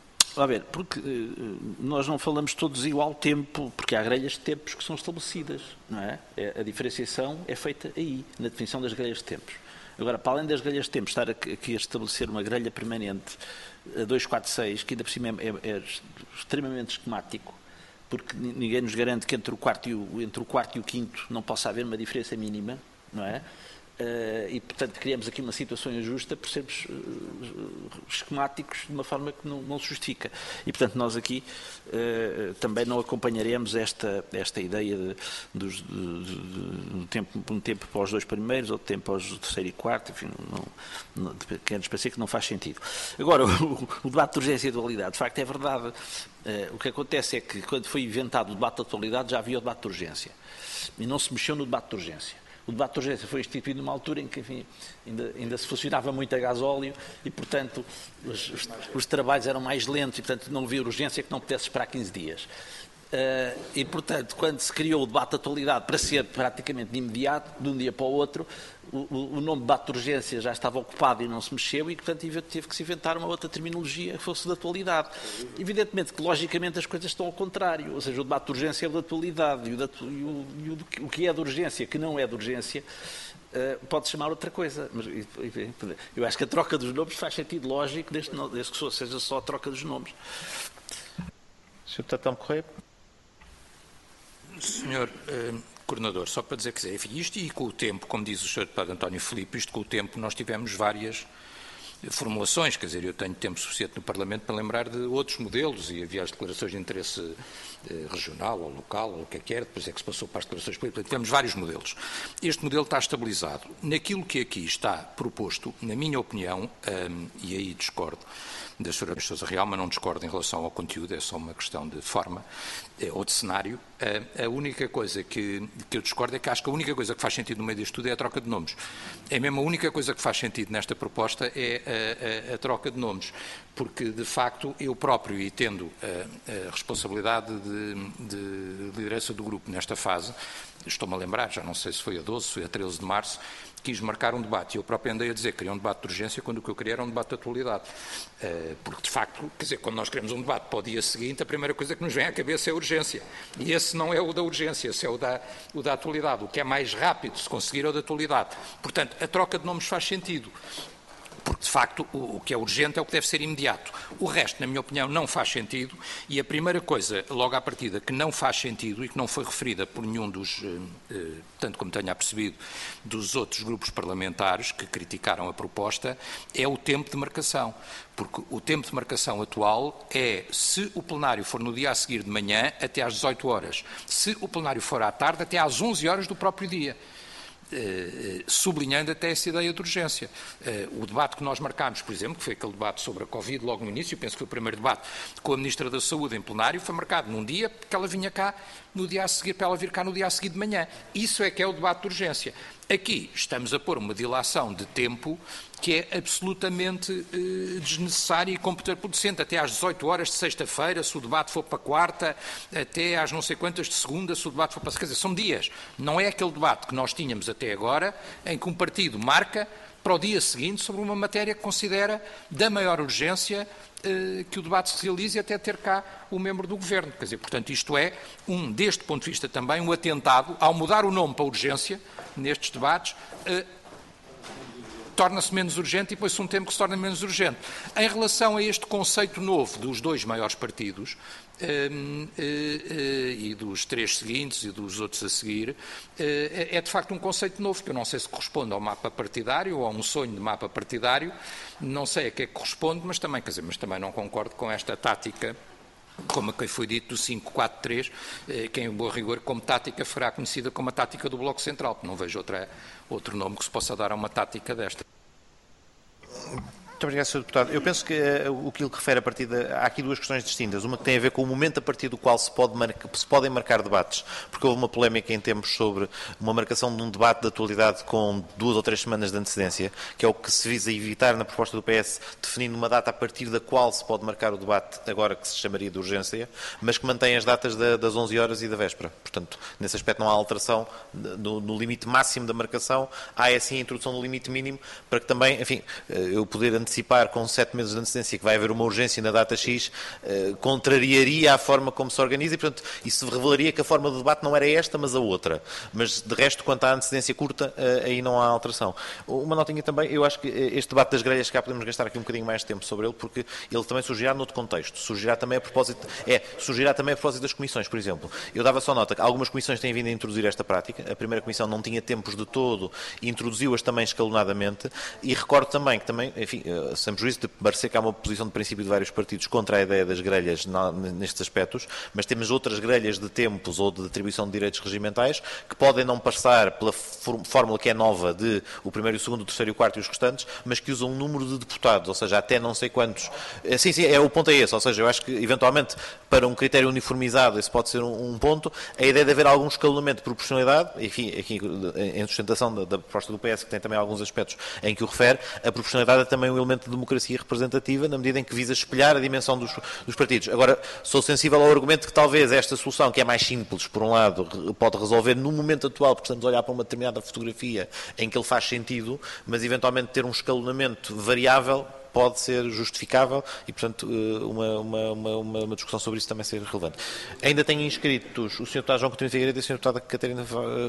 nós não falamos todos igual tempo, porque há grelhas de tempos que são estabelecidas, não é? A diferenciação é feita aí, na definição das grelhas de tempos. Agora, para além das grelhas de tempo, estar aqui a estabelecer uma grelha permanente a 246, que ainda por cima é extremamente esquemático, porque ninguém nos garante que entre o quarto e o quinto não possa haver uma diferença mínima, não é? E, portanto, criamos aqui uma situação injusta por sermos esquemáticos de uma forma que não se justifica. E, portanto, nós aqui também não acompanharemos esta ideia de um tempo para os dois primeiros, outro tempo para os terceiro e quarto, enfim, quer-nos parecer que não faz sentido. Agora, o debate de urgência e dualidade, de facto, é verdade. O que acontece é que, quando foi inventado o debate de atualidade, já havia o debate de urgência. E não se mexeu no debate de urgência. O debate de urgência foi instituído numa altura em que, enfim, ainda se funcionava muito a gasóleo e, portanto, os trabalhos eram mais lentos e, portanto, não havia urgência que não pudesse esperar 15 dias. E, portanto, quando se criou o debate de atualidade para ser praticamente de imediato, de um dia para o outro, o nome de debate de urgência já estava ocupado e não se mexeu e, portanto, teve que se inventar uma outra terminologia que fosse de atualidade. Evidentemente que, logicamente, as coisas estão ao contrário, ou seja, o debate de urgência é o de atualidade e o que é de urgência, que não é de urgência, pode chamar outra coisa. Mas eu acho que a troca dos nomes faz sentido lógico, desde que seja só a troca dos nomes. Sr. Deputado Telmo Correia. Senhor Coordenador, só para dizer que enfim, isto e com o tempo, como diz o Sr. Deputado António Filipe, isto com o tempo nós tivemos várias formulações, quer dizer, eu tenho tempo suficiente no Parlamento para lembrar de outros modelos e havia as declarações de interesse regional ou local, ou o que quer, depois é que se passou para as declarações políticas, tivemos vários modelos. Este modelo está estabilizado. Naquilo que aqui está proposto, na minha opinião, e aí discordo da Sra. Sousa Real, mas não discordo em relação ao conteúdo, é só uma questão de forma ou de cenário. A única coisa que eu discordo é que acho que a única coisa que faz sentido no meio disto tudo é a troca de nomes. É mesmo a única coisa que faz sentido nesta proposta é a troca de nomes, porque de facto eu próprio, e tendo a responsabilidade de liderança do grupo nesta fase, estou-me a lembrar, já não sei se foi a 12, se foi a 13 de março, quis marcar um debate, e eu próprio andei a dizer que queria um debate de urgência, quando o que eu queria era um debate de atualidade. Porque, de facto, quer dizer, quando nós queremos um debate para o dia seguinte, a primeira coisa que nos vem à cabeça é a urgência. E esse não é o da urgência, esse é o da atualidade. O que é mais rápido se conseguir é o da atualidade. Portanto, a troca de nomes faz sentido. Porque, de facto, o que é urgente é o que deve ser imediato. O resto, na minha opinião, não faz sentido e a primeira coisa, logo à partida, que não faz sentido e que não foi referida por nenhum dos, tanto como tenho percebido, dos outros grupos parlamentares que criticaram a proposta, é o tempo de marcação. Porque o tempo de marcação atual é, se o plenário for no dia a seguir de manhã, até às 18 horas. Se o plenário for à tarde, até às 11 horas do próprio dia. Sublinhando até essa ideia de urgência. O debate que nós marcámos, por exemplo, que foi aquele debate sobre a Covid logo no início, penso que foi o primeiro debate com a Ministra da Saúde em plenário, foi marcado num dia porque ela vinha cá no dia a seguir, para ela vir cá no dia a seguir de manhã. Isso é que é o debate de urgência. Aqui estamos a pôr uma dilação de tempo que é absolutamente desnecessária e contraproducente. Até às 18 horas de sexta-feira, se o debate for para quarta, até às não sei quantas de segunda, se o debate for para... Quer dizer, são dias. Não é aquele debate que nós tínhamos até agora, em que um partido marca para o dia seguinte sobre uma matéria que considera da maior urgência que o debate se realize e até ter cá o membro do Governo. Quer dizer, portanto, isto é, deste ponto de vista também, um atentado, ao mudar o nome para urgência, nestes debates, torna-se menos urgente e põe-se um tempo que se torna menos urgente. Em relação a este conceito novo dos dois maiores partidos e dos três seguintes e dos outros a seguir, é de facto um conceito novo, que eu não sei se corresponde ao mapa partidário ou a um sonho de mapa partidário, não sei a que é que corresponde, mas também, quer dizer, mas também não concordo com esta tática, como a quem foi dito, do 5-4-3, que em boa rigor como tática fará conhecida como a tática do Bloco Central, porque não vejo outro nome que se possa dar a uma tática desta. Muito obrigado, Sr. Deputado. Eu penso que o que ele refere a partir há aqui duas questões distintas. Uma que tem a ver com o momento a partir do qual se podem marcar debates, porque houve uma polémica em tempos sobre uma marcação de um debate de atualidade com 2 ou 3 semanas de antecedência, que é o que se visa evitar na proposta do PS, definindo uma data a partir da qual se pode marcar o debate, agora que se chamaria de urgência, mas que mantém as datas das 11 horas e da véspera. Portanto, nesse aspecto não há alteração no limite máximo da marcação, há assim a introdução do limite mínimo, para que também, enfim, eu poder antecipar com 7 meses de antecedência que vai haver uma urgência na data X, contrariaria a forma como se organiza e, portanto, isso revelaria que a forma do debate não era esta, mas a outra. Mas, de resto, quanto à antecedência curta, aí não há alteração. Uma notinha também, eu acho que este debate das grelhas, cá podemos gastar aqui um bocadinho mais de tempo sobre ele, porque ele também surgirá noutro contexto. Surgirá também a propósito das comissões, por exemplo. Eu dava só nota que algumas comissões têm vindo a introduzir esta prática. A primeira comissão não tinha tempos de todo e introduziu-as também escalonadamente. E recordo também que também, enfim, sem prejuízo de parecer que há uma posição de princípio de vários partidos contra a ideia das grelhas nestes aspectos, mas temos outras grelhas de tempos ou de atribuição de direitos regimentais que podem não passar pela fórmula que é nova de o primeiro, o segundo, o terceiro e o quarto e os restantes, mas que usam um número de deputados, ou seja, até não sei quantos. Sim, o ponto é esse, ou seja, eu acho que eventualmente para um critério uniformizado esse pode ser um ponto. A ideia de haver algum escalonamento de proporcionalidade, enfim, aqui em sustentação da proposta do PS, que tem também alguns aspectos em que o refere, a proporcionalidade é também um elemento de democracia representativa, na medida em que visa espelhar a dimensão dos partidos. Agora, sou sensível ao argumento que talvez esta solução, que é mais simples, por um lado, pode resolver no momento atual, porque estamos a olhar para uma determinada fotografia em que ele faz sentido, mas eventualmente ter um escalonamento variável pode ser justificável e, portanto, uma discussão sobre isso também ser relevante. Ainda tenho inscritos o Sr. Deputado João Coutinho Figueiredo e a Sra. Deputada Catarina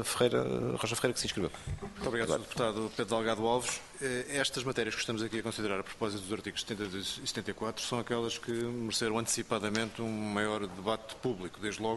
Rocha Ferreira, que se inscreveu. Muito obrigado, Sr. Deputado Pedro Delgado Alves. Estas matérias que estamos aqui a considerar a propósito dos artigos 72 e 74 são aquelas que mereceram antecipadamente um maior debate público, desde logo,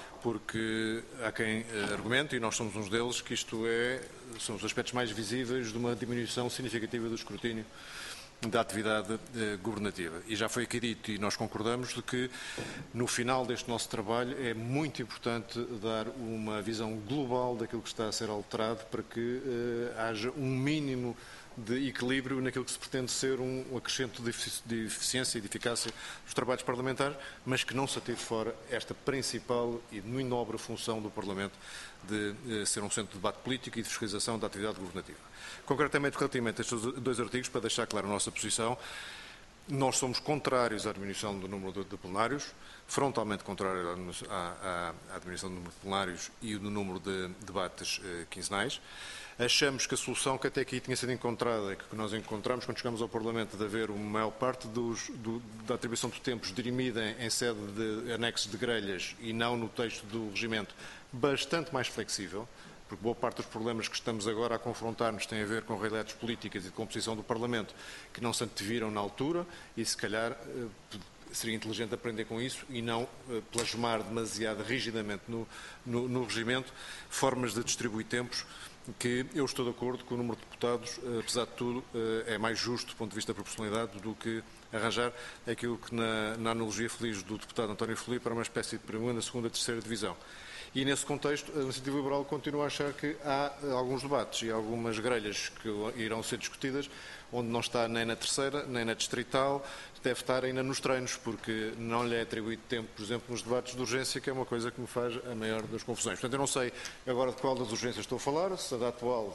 porque há quem argumente, e nós somos uns deles, que isto são os aspectos mais visíveis de uma diminuição significativa do escrutínio da atividade governativa. E já foi aqui dito, e nós concordamos, de que no final deste nosso trabalho é muito importante dar uma visão global daquilo que está a ser alterado para que haja um mínimo de equilíbrio naquilo que se pretende ser um acrescento de eficiência e de eficácia dos trabalhos parlamentares, mas que não se atire fora esta principal e muito nobre função do Parlamento de ser um centro de debate político e de fiscalização da atividade governativa. Concretamente, relativamente a estes dois artigos, para deixar clara a nossa posição, nós somos contrários à diminuição do número de plenários, frontalmente contrários à diminuição do número de plenários e do número de debates quinzenais. Achamos que a solução que até aqui tinha sido encontrada, que nós encontramos quando chegamos ao Parlamento, de haver uma maior parte da atribuição de tempos dirimida em sede de anexos de grelhas e não no texto do regimento, bastante mais flexível, porque boa parte dos problemas que estamos agora a confrontar-nos têm a ver com realidades políticas e de composição do Parlamento que não se anteviram na altura e, se calhar, seria inteligente aprender com isso e não plasmar demasiado rigidamente no regimento formas de distribuir tempos que eu estou de acordo que o número de deputados, apesar de tudo, é mais justo do ponto de vista da proporcionalidade do que arranjar aquilo que, na analogia feliz do deputado António Filipe, era uma espécie de primeira, segunda, terceira divisão. E, nesse contexto, a Iniciativa Liberal continua a achar que há alguns debates e algumas grelhas que irão ser discutidas, onde não está nem na terceira, nem na distrital, deve estar ainda nos treinos, porque não lhe é atribuído tempo, por exemplo, nos debates de urgência, que é uma coisa que me faz a maior das confusões. Portanto, eu não sei agora de qual das urgências estou a falar, se da atual,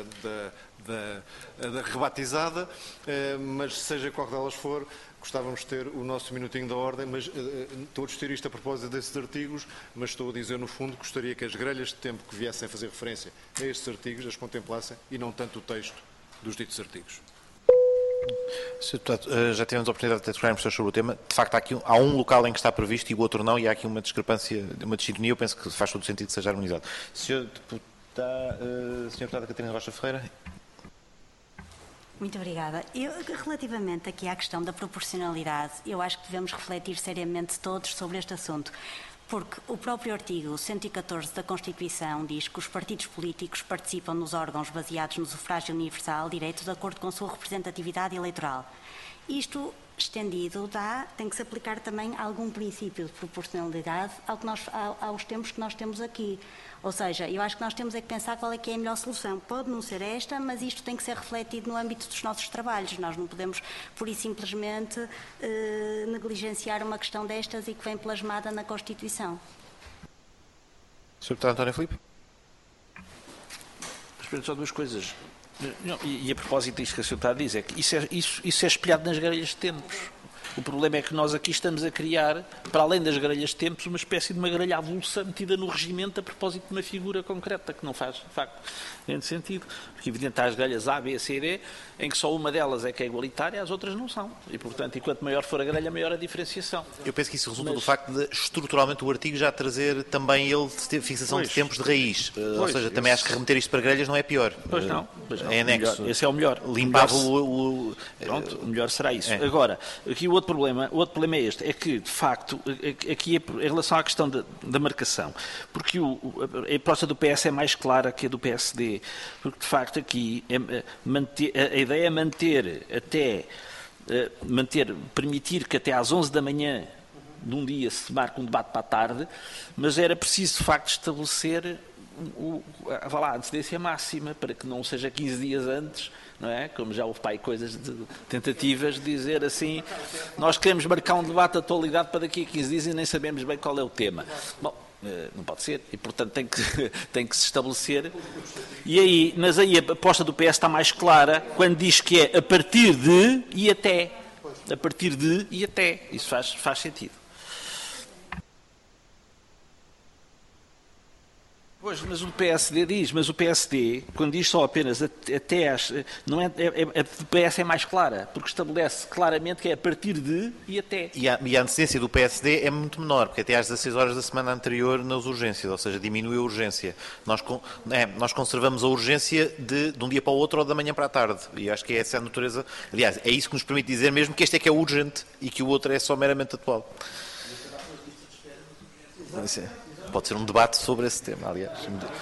da rebatizada, mas seja qual delas for, gostávamos de ter o nosso minutinho da ordem, mas estou a discutir isto a propósito desses artigos, mas estou a dizer, no fundo, que gostaria que as grelhas de tempo que viessem a fazer referência a estes artigos as contemplassem e não tanto o texto dos ditos artigos. Sr. Deputado, já tivemos a oportunidade de discutirmos sobre o tema. De facto, há um local em que está previsto e o outro não, e há aqui uma discrepância, uma distinção. Eu penso que faz todo o sentido que seja harmonizado. Sra. Deputada Catarina Rocha Ferreira. Muito obrigada. Relativamente aqui à questão da proporcionalidade, eu acho que devemos refletir seriamente todos sobre este assunto. Porque o próprio artigo 114 da Constituição diz que os partidos políticos participam nos órgãos baseados no sufrágio universal direto de acordo com a sua representatividade eleitoral. Isto estendido tem que se aplicar também algum princípio de proporcionalidade aos tempos que nós temos aqui. Ou seja, eu acho que nós temos é que pensar qual é que é a melhor solução. Pode não ser esta, mas isto tem que ser refletido no âmbito dos nossos trabalhos. Nós não podemos, por isso, simplesmente negligenciar uma questão destas e que vem plasmada na Constituição. Sr. Deputado António Filipe. Respeito só duas coisas. E a propósito disto que a senhora diz, é que isso é espelhado nas grelhas de tempos. O problema é que nós aqui estamos a criar, para além das grelhas de tempos, uma espécie de uma grelha avulsa metida no regimento a propósito de uma figura concreta, que não faz, de facto, grande sentido. Porque, evidente, há as grelhas A, B, C e D, em que só uma delas é que é igualitária, as outras não são. E, portanto, quanto maior for a grelha, maior a diferenciação. Eu penso que isso resulta do facto de, estruturalmente, o artigo já trazer também ele fixação de tempos de raiz. Ou seja, também acho que remeter isto para grelhas não é pior. Pois não. É anexo. Esse é o melhor. Limpava Pronto, o melhor será isso. É. Agora, aqui o outro problema é este, é que, de facto, aqui em relação à questão da marcação, porque a proposta do PS é mais clara que a do PSD, porque, de facto, aqui a ideia é permitir que até às 11 da manhã de um dia se marque um debate para a tarde, mas era preciso, de facto, estabelecer a antecedência máxima, para que não seja 15 dias antes, não é? Como já houve coisas de tentativas de dizer assim, nós queremos marcar um debate de atualidade para daqui a 15 dias e nem sabemos bem qual é o tema. Bom, Não pode ser. E, portanto, tem que se estabelecer. Mas aí a aposta do PS está mais clara quando diz que é a partir de e até. A partir de e até. Isso faz sentido. Pois, mas o PSD diz, quando diz só apenas até às... Não é, o PS é mais clara, porque estabelece claramente que é a partir de e até. E a antecedência do PSD é muito menor, porque até às 16 horas da semana anterior nas urgências, ou seja, diminui a urgência. Nós conservamos a urgência de um dia para o outro ou da manhã para a tarde. E acho que é essa a natureza. Aliás, é isso que nos permite dizer mesmo que este é que é urgente e que o outro é só meramente atual. Pode ser um debate sobre esse tema, aliás.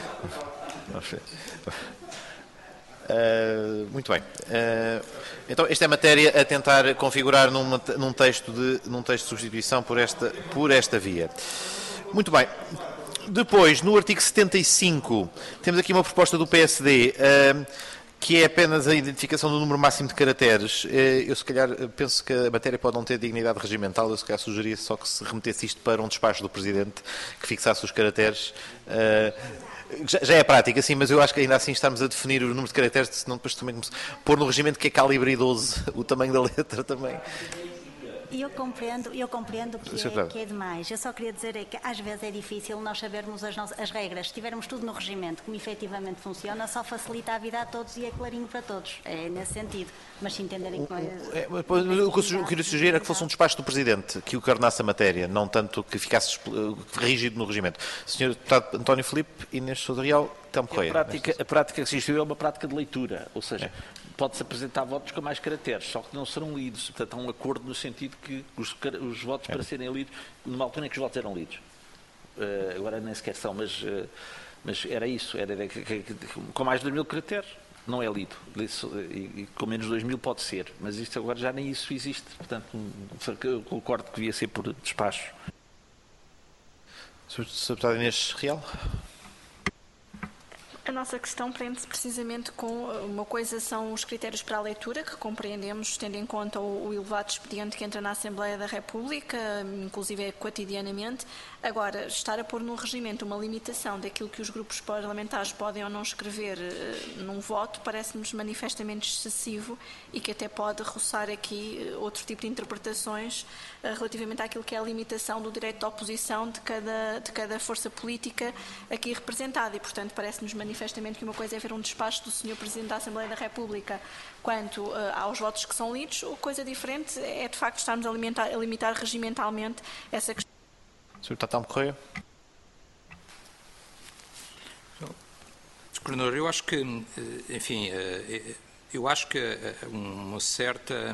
Muito bem. Então, esta é a matéria a tentar configurar num texto de substituição por esta via. Muito bem. Depois, no artigo 75, temos aqui uma proposta do PSD, que é apenas a identificação do número máximo de caracteres. Eu, se calhar, penso que a matéria pode não ter dignidade regimental. Eu, se calhar, sugeria só que se remetesse isto para um despacho do Presidente que fixasse os caracteres. Já é prática, sim, mas eu acho que ainda assim estamos a definir o número de caracteres, senão depois também pôr no regimento que é calibre 12, o tamanho da letra também. Eu compreendo que é demais. Eu só queria dizer que às vezes é difícil nós sabermos as regras. Se tivermos tudo no regimento, como efetivamente funciona, só facilita a vida a todos e é clarinho para todos. É nesse sentido. Mas se entenderem que não é... O que eu queria sugerir é que fosse um despacho do Presidente que o coordenasse a matéria, não tanto que ficasse rígido no regimento. Sr. Deputado António Filipe, Inês Sousa Real, Telmo Correia. A prática que se instituiu é uma prática de leitura, ou seja... Pode-se apresentar votos com mais caracteres, só que não serão lidos. Portanto, há um acordo no sentido que os votos para serem lidos, numa altura em que os votos eram lidos. Agora nem sequer são, mas era isso. Com mais de 2.000 caracteres não é lido. E com menos de 2.000 pode ser. Mas isto agora já nem isso existe. Portanto, eu concordo que devia ser por despacho. Sr. Deputado Inês Real. A nossa questão prende-se precisamente com uma coisa, são os critérios para a leitura, que compreendemos, tendo em conta o elevado expediente que entra na Assembleia da República, inclusive cotidianamente. Agora, estar a pôr no regimento uma limitação daquilo que os grupos parlamentares podem ou não escrever num voto, parece-nos manifestamente excessivo e que até pode roçar aqui outro tipo de interpretações relativamente àquilo que é a limitação do direito de oposição de cada força política aqui representada. E, portanto, parece-nos manifestamente que uma coisa é ver um despacho do Sr. Presidente da Assembleia da República quanto aos votos que são lidos, ou coisa diferente é, de facto, estarmos a limitar regimentalmente essa questão. Sr. Telmo Correia. Sr. Coordenador, eu acho que, enfim, eu acho que uma certa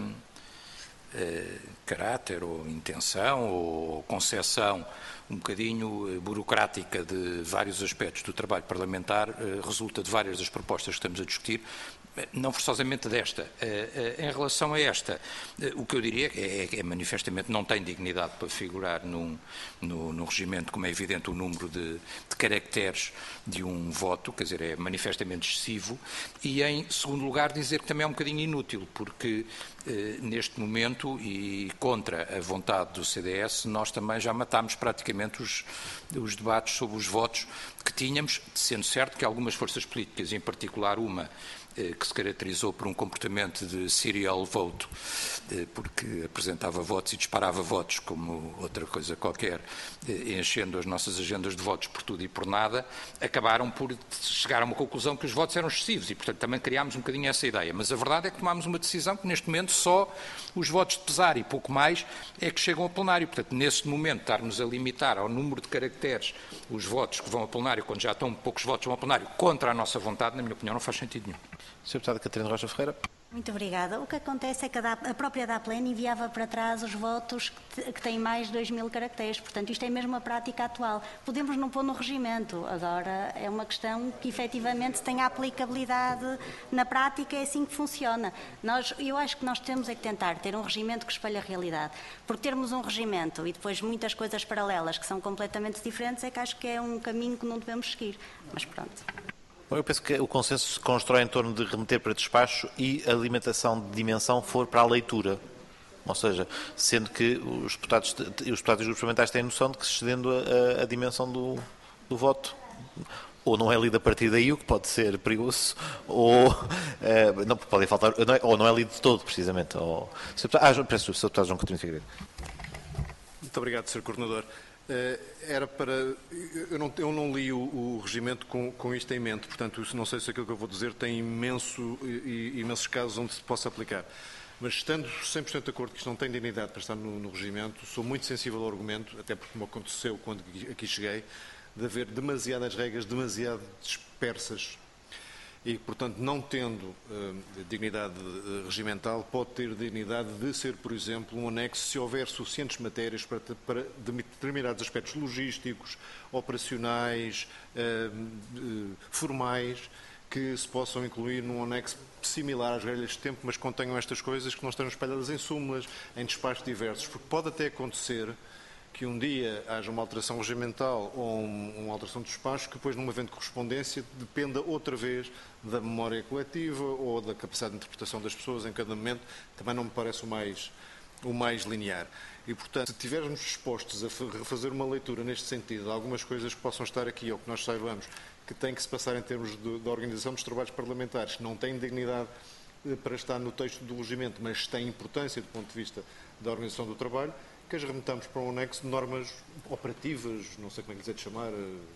caráter ou intenção ou concepção um bocadinho burocrática de vários aspectos do trabalho parlamentar resulta de várias das propostas que estamos a discutir, não forçosamente desta. Em relação a esta, o que eu diria é manifestamente não tem dignidade para figurar no regimento, como é evidente, o número de caracteres de um voto, quer dizer, é manifestamente excessivo, e em segundo lugar dizer que também é um bocadinho inútil, porque neste momento e contra a vontade do CDS, nós também já matámos praticamente os debates sobre os votos que tínhamos, sendo certo que algumas forças políticas, em particular uma que se caracterizou por um comportamento de serial vote, porque apresentava votos e disparava votos como outra coisa qualquer, enchendo as nossas agendas de votos por tudo e por nada, acabaram por chegar a uma conclusão que os votos eram excessivos e, portanto, também criámos um bocadinho essa ideia. Mas a verdade é que tomámos uma decisão que, neste momento, só os votos de pesar e pouco mais é que chegam ao plenário. Portanto, neste momento, estarmos a limitar ao número de caracteres os votos que vão ao plenário, quando já estão poucos votos vão ao plenário, contra a nossa vontade, na minha opinião, não faz sentido nenhum. Sr. Deputada Catarina Rocha Ferreira. Muito obrigada. O que acontece é que a própria DAPLEN enviava para trás os votos que têm mais de 2.000 caracteres. Portanto, isto é mesmo a prática atual. Podemos não pôr no regimento. Agora, é uma questão que efetivamente tem aplicabilidade na prática, é assim que funciona. Eu acho que nós temos é que tentar ter um regimento que espelhe a realidade. Por termos um regimento e depois muitas coisas paralelas que são completamente diferentes, é que acho que é um caminho que não devemos seguir. Mas pronto. Bom, eu penso que o consenso se constrói em torno de remeter para despacho e a limitação de dimensão for para a leitura. Ou seja, sendo que os deputados e os grupos parlamentares têm noção de que, excedendo a dimensão do voto, ou não é lido a partir daí, o que pode ser perigoso, ou não podem faltar, ou não é lido de todo, precisamente. Peço, Sr. Deputado João Coutinho Figueiredo. Muito obrigado, Sr. Coordenador. Era para... Eu não li o regimento com isto em mente, portanto, não sei se aquilo que eu vou dizer tem imensos casos onde se possa aplicar. Mas, estando 100% de acordo que isto não tem dignidade para estar no regimento, sou muito sensível ao argumento, até porque me aconteceu quando aqui cheguei, de haver demasiadas regras, demasiado dispersas. E, portanto, não tendo dignidade regimental, pode ter dignidade de ser, por exemplo, um anexo se houver suficientes matérias para determinados aspectos logísticos, operacionais, formais, que se possam incluir num anexo similar às regras de tempo, mas contenham estas coisas que não estejam espalhadas em súmulas, em despachos diversos, porque pode até acontecer que um dia haja uma alteração regimental ou uma alteração de despacho que depois, num evento de correspondência, dependa outra vez da memória coletiva ou da capacidade de interpretação das pessoas em cada momento. Também não me parece o mais linear. E, portanto, se estivermos dispostos a refazer uma leitura neste sentido, de algumas coisas que possam estar aqui ou que nós saibamos que têm que se passar em termos da organização dos trabalhos parlamentares, que não têm dignidade para estar no texto do regimento, mas têm importância do ponto de vista da organização do trabalho, que as remetamos para um anexo de normas operativas, não sei como é que dizer de chamar,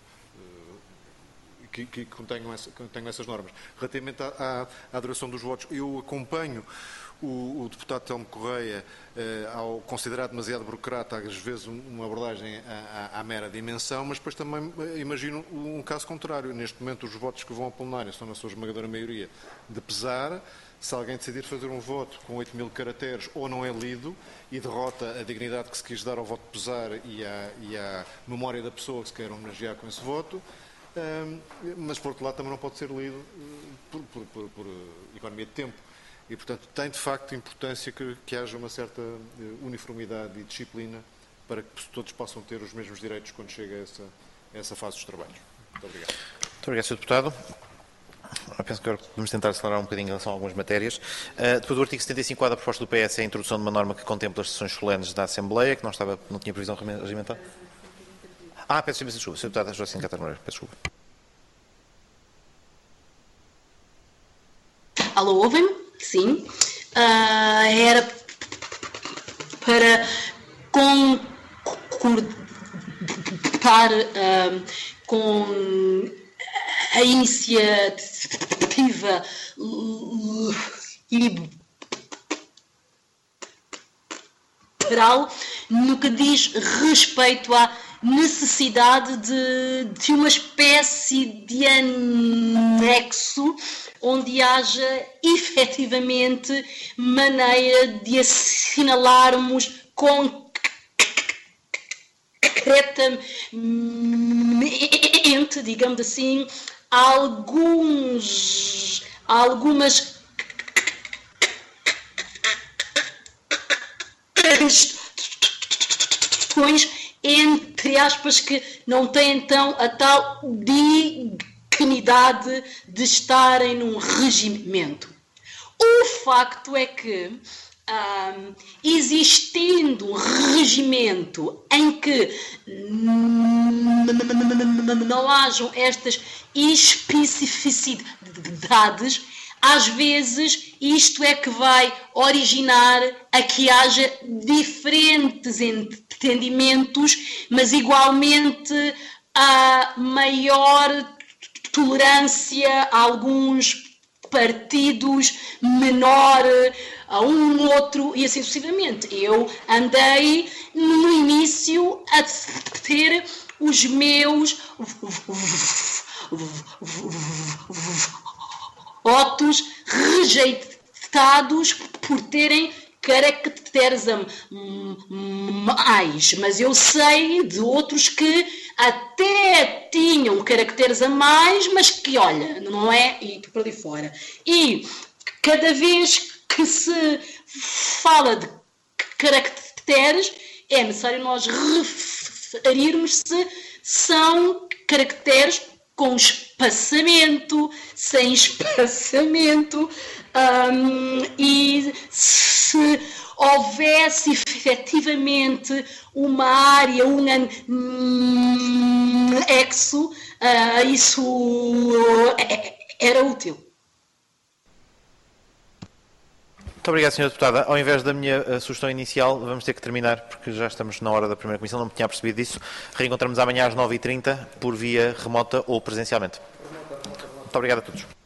que contenham essas normas. Relativamente à duração dos votos, eu acompanho o deputado Telmo Correia ao considerar demasiado burocrata, às vezes uma abordagem à mera dimensão, mas depois também imagino um caso contrário. Neste momento, os votos que vão ao plenário são, na sua esmagadora maioria, de pesar. Se alguém decidir fazer um voto com 8.000 caracteres ou não é lido e derrota a dignidade que se quis dar ao voto de pesar e à memória da pessoa que se quer homenagear com esse voto, mas por outro lado também não pode ser lido por economia de tempo. E, portanto, tem de facto importância que haja uma certa uniformidade e disciplina para que todos possam ter os mesmos direitos quando chega a essa fase dos trabalhos. Muito obrigado. Muito obrigado, Sr. Deputado. Eu penso que agora podemos tentar acelerar um bocadinho em relação a algumas matérias. Depois do artigo 75A da proposta do PS é a introdução de uma norma que contempla as sessões solenes da Assembleia, que não tinha previsão regimental. Peço desculpa, Sr. Deputado Joaquim Cátar Moreira, peço desculpa. Alô, ouvem-me? Sim. Era para concordar com a iniciativa liberal no que diz respeito à necessidade de uma espécie de anexo onde haja efetivamente maneira de assinalarmos concretamente, digamos assim, algumas questões, entre aspas, que não têm então a tal dignidade de estarem num regimento. O facto é que, existindo um regimento em que não hajam estas especificidades, às vezes isto é que vai originar a que haja diferentes entendimentos, mas igualmente a maior tolerância a alguns partidos, menor a um outro e assim sucessivamente. Eu andei no início a ter os meus votos rejeitados por terem caracteres a mais, mas eu sei de outros que até tinham caracteres a mais, mas que, olha, não é, e por ali fora. E cada vez que se fala de caracteres, é necessário nós referirmos se são caracteres com espaçamento, sem espaçamento, e se houvesse efetivamente uma área, um anexo, isso era útil. Muito obrigado, Sra. Deputada. Ao invés da minha sugestão inicial, vamos ter que terminar, porque já estamos na hora da primeira comissão, não me tinha percebido disso. Reencontramos amanhã às 9h30, por via remota ou presencialmente. Muito obrigado a todos.